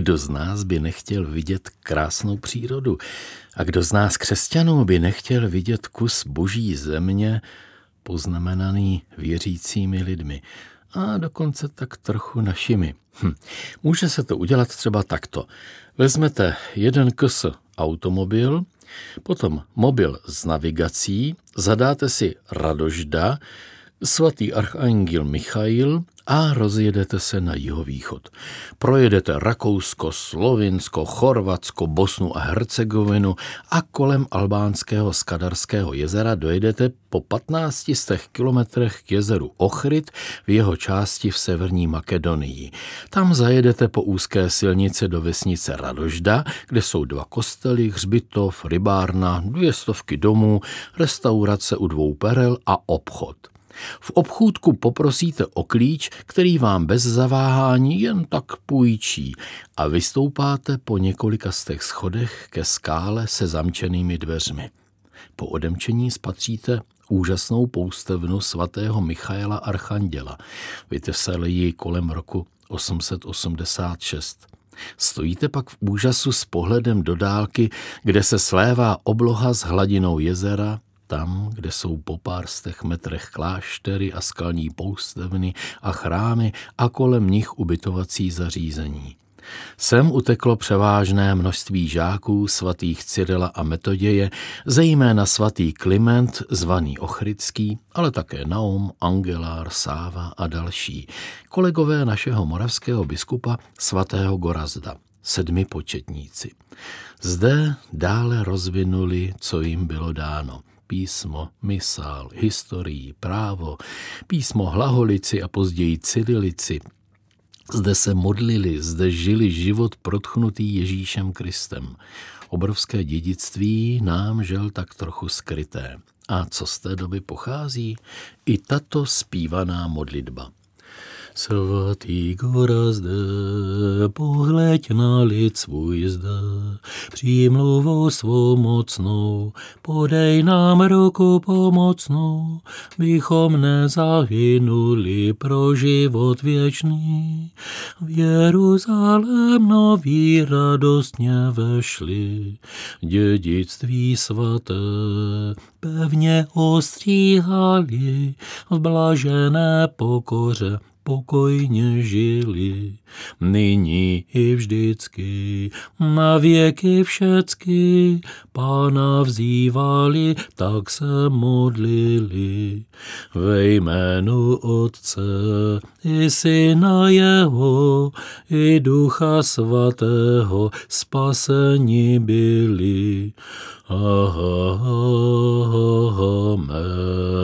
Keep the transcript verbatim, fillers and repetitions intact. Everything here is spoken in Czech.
Kdo z nás by nechtěl vidět krásnou přírodu? A kdo z nás křesťanů by nechtěl vidět kus boží země poznamenaný věřícími lidmi? A dokonce tak trochu našimi. Hm. Může se to udělat třeba takto. Vezmete jeden kus automobil, potom mobil s navigací, zadáte si Radožda, svatý archanděl Michail a rozjedete se na jihovýchod. Projedete Rakousko, Slovinsko, Chorvatsko, Bosnu a Hercegovinu a kolem albánského Skadarského jezera dojedete po patnácti stech kilometrech k jezeru Ochrid v jeho části v severní Makedonii. Tam zajedete po úzké silnici do vesnice Radožda, kde jsou dva kostely, hřbitov, rybárna, dvě stovky domů, restaurace u dvou perel a obchod. V obchůdku poprosíte o klíč, který vám bez zaváhání jen tak půjčí a vystoupáte po několika stech schodech ke skále se zamčenými dveřmi. Po odemčení spatříte úžasnou poustevnu svatého Michaela archanděla. Vytesali ji kolem roku osm set osmdesát šest. Stojíte pak v úžasu s pohledem do dálky, kde se slévá obloha s hladinou jezera, tam, kde jsou po pár stech metrech kláštery a skalní poustevny a chrámy a kolem nich ubytovací zařízení. Sem uteklo převážné množství žáků svatých Cyrila a Metoděje, zejména svatý Kliment, zvaný Ochridský, ale také Naum, Angelár, Sáva a další, kolegové našeho moravského biskupa svatého Gorazda, sedmi početníci. Zde dále rozvinuli, co jim bylo dáno. Písmo, misál, historii, právo, písmo hlaholici a později cyrilici. Zde se modlili, zde žili život protchnutý Ježíšem Kristem. Obrovské dědictví nám žel tak trochu skryté. A co z té doby pochází? I tato zpívaná modlitba. Svatý Gorazde, pohleď na lid svůj zde, přímluvou svou mocnou, podej nám ruku pomocnou, bychom nezahynuli pro život věčný. V Jeruzalém nový radostně vešli, dědictví svaté pevně ostříhali, v blažené pokoře pokojně žili, nyní i vždycky, na věky všecky, Pána vzývali, tak se modlili. Ve jménu Otce i Syna jeho, i Ducha Svatého spaseni byli. Amen.